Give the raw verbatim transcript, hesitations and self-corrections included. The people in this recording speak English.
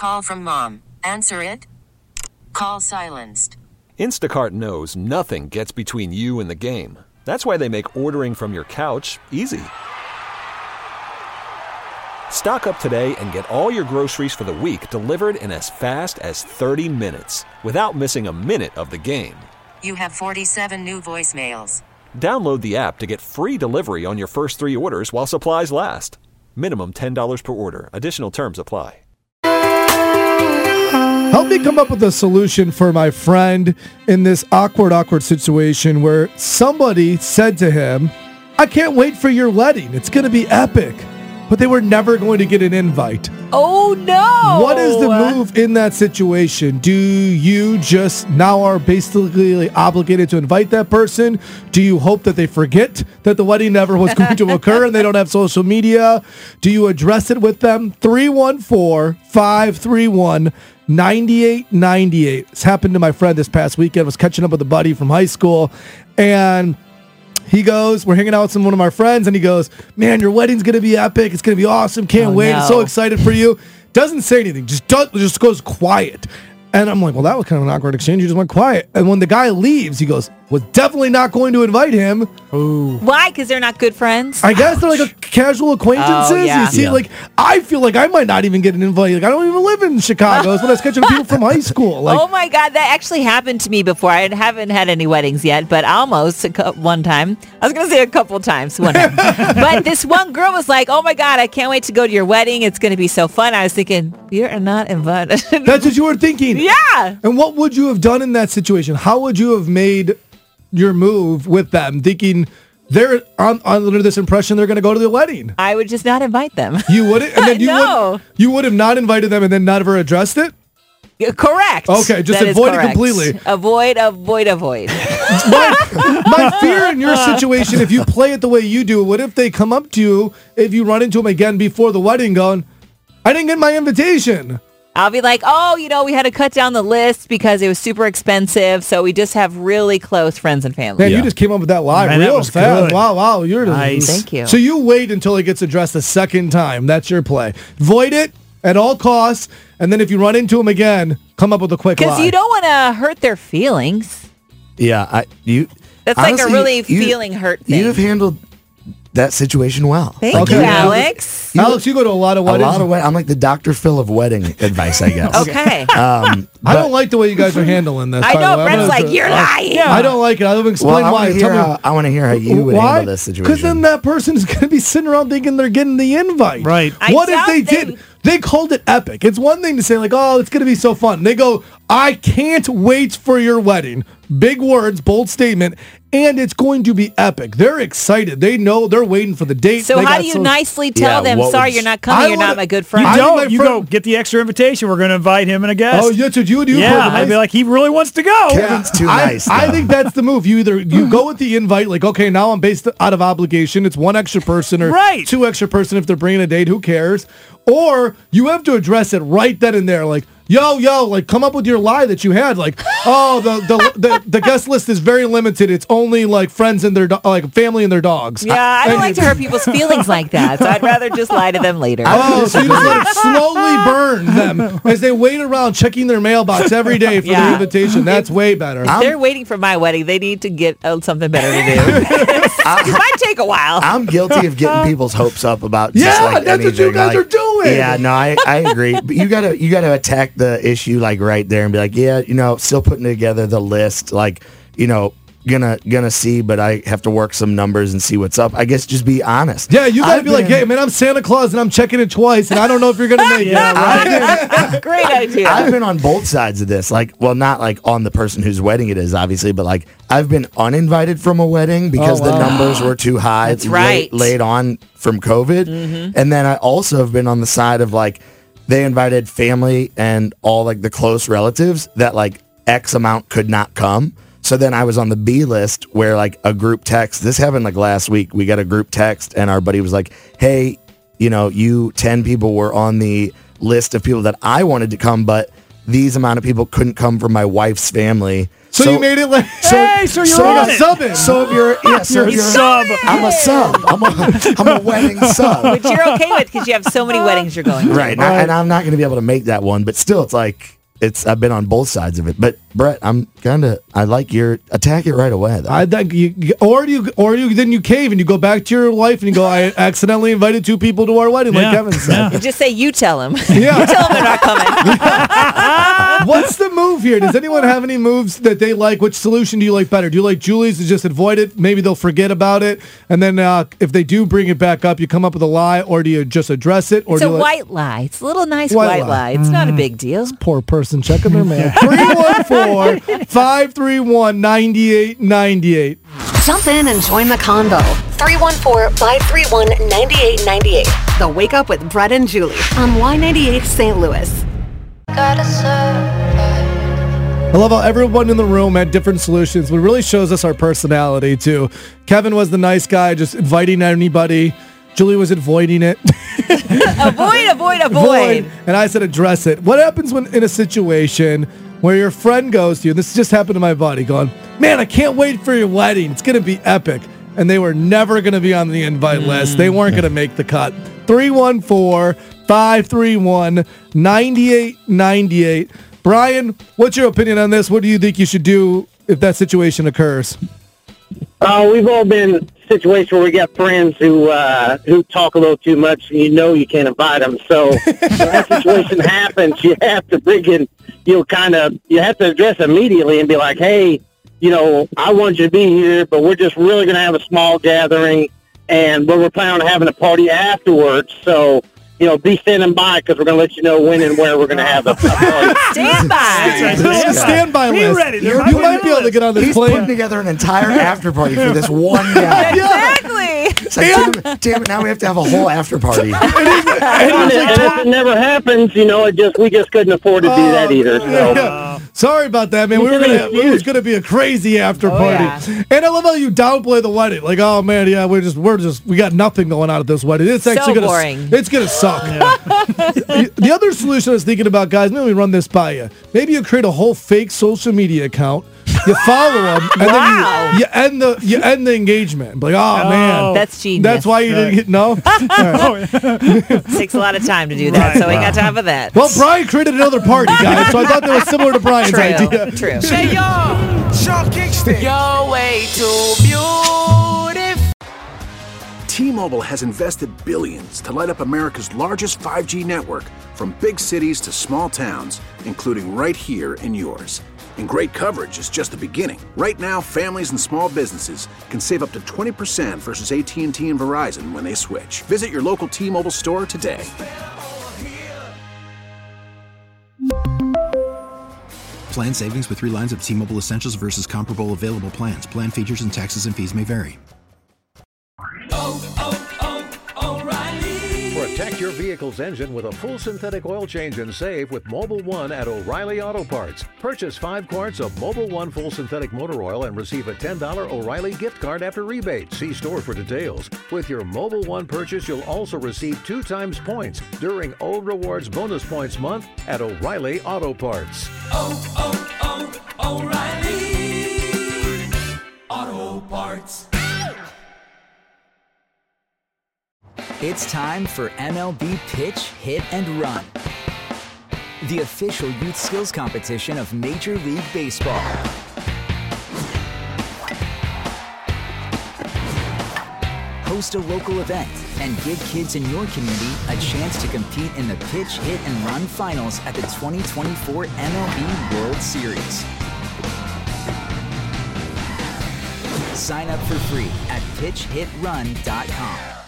call from mom. Answer it. Call silenced. Instacart knows nothing gets between you and the game. That's why they make ordering from your couch easy. Stock up today and get all your groceries for the week delivered in as fast as thirty minutes without missing a minute of the game. You have forty-seven new voicemails. Download the app to get free delivery on your first three orders while supplies last. Minimum ten dollars per order. Additional terms apply. Help me come up with a solution for my friend in this awkward, awkward situation where somebody said to him, I can't wait for your wedding. It's going to be epic. But they were never going to get an invite. Oh, no. What is the move in that situation? Do you just now are basically obligated to invite that person? Do you hope that they forget that the wedding never was going to occur and they don't have social media? Do you address it with them? three one four, five three one, nine eight nine eight. This happened to my friend this past weekend. I was catching up with a buddy from high school, and he goes, we're hanging out with some one of my friends, and he goes, man, your wedding's going to be epic. It's going to be awesome. Can't oh, wait. No. I'm so excited for you. Doesn't say anything. Just does, just goes quiet. And I'm like, well, that was kind of an awkward exchange. You just went quiet. And when the guy leaves, he goes, was definitely not going to invite him. Ooh. Why? Because they're not good friends? I guess they're like a casual acquaintances. Oh, yeah. You see, Yeah. like, I feel like I might not even get an invite. Like, I don't even live in Chicago. It's when I was catching people from high school. Like, oh, my God. That actually happened to me before. I haven't had any weddings yet, but almost a co- one time. I was going to say a couple times. One time. But this one girl was like, oh, my God, I can't wait to go to your wedding. It's going to be so fun. I was thinking, you're not invited. that's what you were thinking. Yeah. And what would you have done in that situation? How would you have made your move with them, thinking they're on, under this impression they're going to go to the wedding? I would just not invite them. You wouldn't? And then you, No. would, you would have not invited them and then never addressed it? Yeah, correct. Okay, just That is avoid it correct. completely. Avoid, avoid, avoid. my, my fear in your situation, if you play it the way you do, what if they come up to you, if you run into them again before the wedding going, I didn't get my invitation. I'll be like, oh, you know, we had to cut down the list because it was super expensive. So we just have really close friends and family. Man, Yeah. you just came up with that lie Man, that real was fast. good. Wow, wow. You're Nice. Thank you. So you wait until it gets addressed a second time. That's your play. Void it at all costs, and then if you run into them again, come up with a quick lie. Because you don't want to hurt their feelings. Yeah, I you. That's like a honestly, really you- feeling hurt thing. You've handled that situation well. Thank Okay. you, Yeah. Alex. Alex, you go to a lot of A weddings. lot of wed- I'm like the Doctor Phil of wedding advice, I guess. Okay. Um, I but- don't like the way you guys are handling this. I by the know. way. I'm Brent's gonna- like, you're lying. I don't like it. I'll explain Well, I why. want to hear Tell me- how I want to hear how you would Why? handle this situation. Because then that person is going to be sitting around thinking they're getting the invite. Right. I What if doubt they they- did? They called it epic. It's one thing to say like, oh, it's going to be so fun. They go, I can't wait for your wedding. Big words, bold statement, and it's going to be epic. They're excited. They know they're waiting for the date. So They how got do you so- nicely tell Yeah, them, what sorry, would- you're not coming, I you're not would- my good friend? I You think don't. my You friend- go get the extra invitation. We're going to invite him and a guest. Oh, that's what you would do. yeah. Nice. I'd be like, he really wants to go. Kevin's too I, nice. I though. think that's the move. You either you go with the invite, like, okay, now I'm based out of obligation. It's one extra person or Right. two extra person if they're bringing a date. Who cares? Or you have to address it right then and there, like, yo, yo, like, come up with your lie that you had, like, oh, the the the, the guest list is very limited. It's only like friends and their do- like family and their dogs. Yeah, I don't And- like to hurt people's feelings like that. So I'd rather just lie to them later. Oh, so you just let it slowly burn them as they wait around checking their mailbox every day for the Yeah. invitation. That's way better. If they're waiting for my wedding, they need to get uh, something better to do. It might take a while. I'm guilty of getting people's hopes up about just Yeah, like that's what you anything, guys like- are doing. Yeah, no, I, I agree. But you gotta you gotta attack the issue like right there and be like, yeah, you know, still putting together the list, like, you know, gonna gonna see, but I have to work some numbers and see what's up. I guess just be honest. Yeah, you gotta I've be like, been- hey, man, I'm Santa Claus and I'm checking it twice, and I don't know if you're gonna make it. Great idea. I've been on both sides of this. Like, well, not like on the person whose wedding it is, obviously, but like I've been uninvited from a wedding because Oh, wow. the numbers were too high. That's late, right. late on from COVID. Mm-hmm. And then I also have been on the side of like they invited family and all like the close relatives that like X amount could not come. So then I was on the B list where like a group text, this happened like last week. We got a group text and our buddy was like, hey, you know, you ten people were on the list of people that I wanted to come, but these amount of people couldn't come from my wife's family. So, you made it like So, Hey, so you're so on you it. got subbing. So if you're, yeah, so You're if a you're, sub. I'm a sub. I'm a, I'm a wedding sub. Which you're okay with because you have so many weddings you're going to. Right. And, I, and I'm not going to be able to make that one, but still, it's like, it's, I've been on both sides of it. But Brett, I'm kind of, I like your, attack it right away, though. I think you, you- or you, or you, then you cave and you go back to your wife and you go, I accidentally invited two people to our wedding, like Yeah, Kevin said. You just say you tell him. Yeah. You tell him they're not coming. What's the move here? Does anyone have any moves that they like? Which solution do you like better? Do you like Julie's to just avoid it? Maybe they'll forget about it, and then uh, if they do bring it back up, you come up with a lie, or do you just address it? Or It's do a you like, white lie. It's a little nice White white, lie. lie. It's not a big deal. poor person checking their mail? three one four, five three one, nine eight nine eight. Jump in and join the convo. three one four, five three one, nine eight nine eight. The Wake Up with Brett and Julie on Y ninety-eight Saint Louis. I love how everyone in the room had different solutions. It really shows us our personality, too. Kevin was the nice guy, just inviting anybody. Julie was avoiding it. Avoid, avoid, avoid. And I said address it. What happens when in a situation where your friend goes to you, and this just happened to my buddy, going, man, I can't wait for your wedding. It's going to be epic. And they were never going to be on the invite mm. list. They weren't going to make the cut. three one four, five three one, nine eight nine eight. Brian, what's your opinion on this? What do you think you should do if that situation occurs? Uh, we've all been in situations where we got friends who uh, who talk a little too much, and you know you can't invite them. So when that situation happens, you have to bring in, you know, kind of, you have to address immediately and be like, hey, you know, I want you to be here, but we're just really going to have a small gathering, and but we're planning on having a party afterwards. So, you know, be standing by because we're going to let you know when and where we're going to have a, a party. Stand by. This is a standby Be list. ready. There You, might you be might be able to get on this He's plane. putting together an entire after party for this one guy. Exactly. It's like, damn, it, damn it, now we have to have a whole after party. And, and if it never happens, you know, it just we just couldn't afford to do that either. So. Yeah. Sorry about that, man. We were gonna. It was gonna be a crazy after Oh, party, yeah. and I love how you downplay the wedding. Like, oh man, yeah, we're just, we're just, we got nothing going on at this wedding. It's So actually gonna, boring. it's gonna suck. the, the other solution I was thinking about, guys, let me run this by you. Maybe you create a whole fake social media account. You follow them, and Wow. then you, you end the you end the engagement. Like, oh, man, That's genius. that's why you didn't get no. All right. Takes a lot of time to do that, Right. so we got time for that. Well, Brian created another party, guys, so I thought that was similar to Brian's True. idea. True. Hey y'all, Sean Kingston. You're way too beautiful. T-Mobile has invested billions to light up America's largest five G network, from big cities to small towns, including right here in yours. And great coverage is just the beginning. Right now, families and small businesses can save up to twenty percent versus A T and T and Verizon when they switch. Visit your local T-Mobile store today. Plan savings with three lines of T-Mobile Essentials versus comparable available plans. Plan features and taxes and fees may vary. Protect your vehicle's engine with a full synthetic oil change and save with Mobile One at O'Reilly Auto Parts. Purchase five quarts of Mobile One full synthetic motor oil and receive a ten dollars O'Reilly gift card after rebate. See store for details. With your Mobile One purchase, you'll also receive two times points during O Rewards Bonus Points Month at O'Reilly Auto Parts. Oh, oh, oh, O'Reilly Auto Parts. It's time for M L B Pitch, Hit, and Run, the official youth skills competition of Major League Baseball. Host a local event and give kids in your community a chance to compete in the Pitch, Hit, and Run finals at the twenty twenty-four M L B World Series. Sign up for free at pitch hit run dot com.